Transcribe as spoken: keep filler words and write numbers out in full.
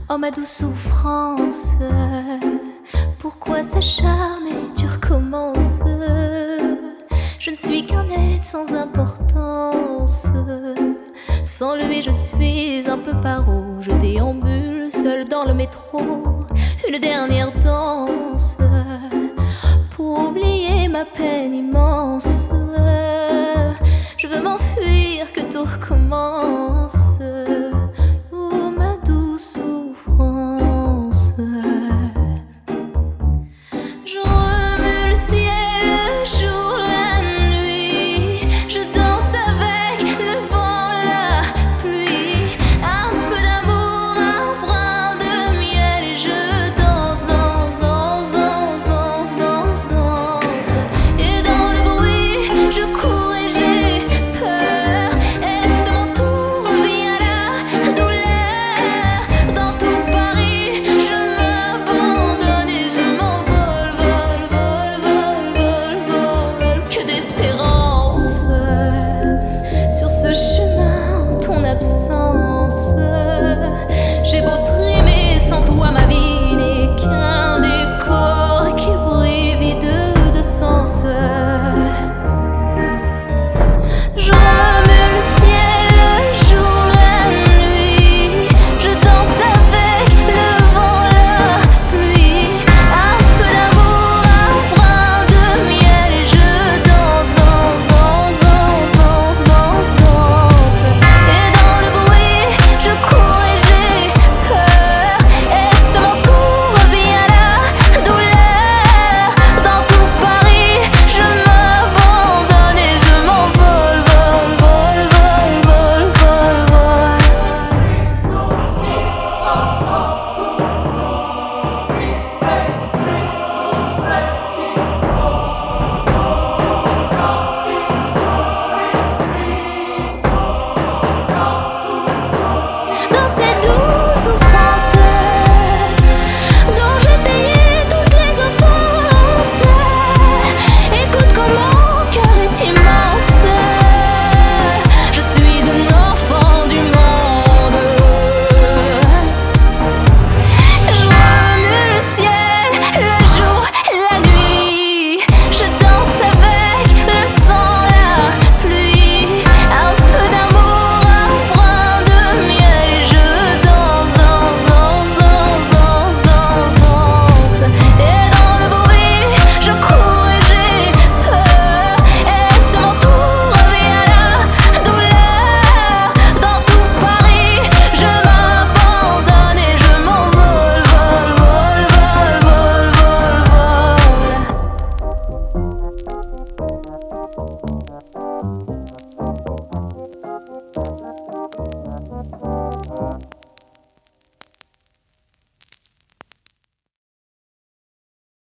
Oh ma douce souffrance, pourquoi s'acharner, tu recommences? Je ne suis qu'un être sans importance. Sans lui je suis un peu paro. Je déambule seul dans le métro, une dernière danse pour oublier ma peine immense. Je veux m'enfuir, que tout recommence.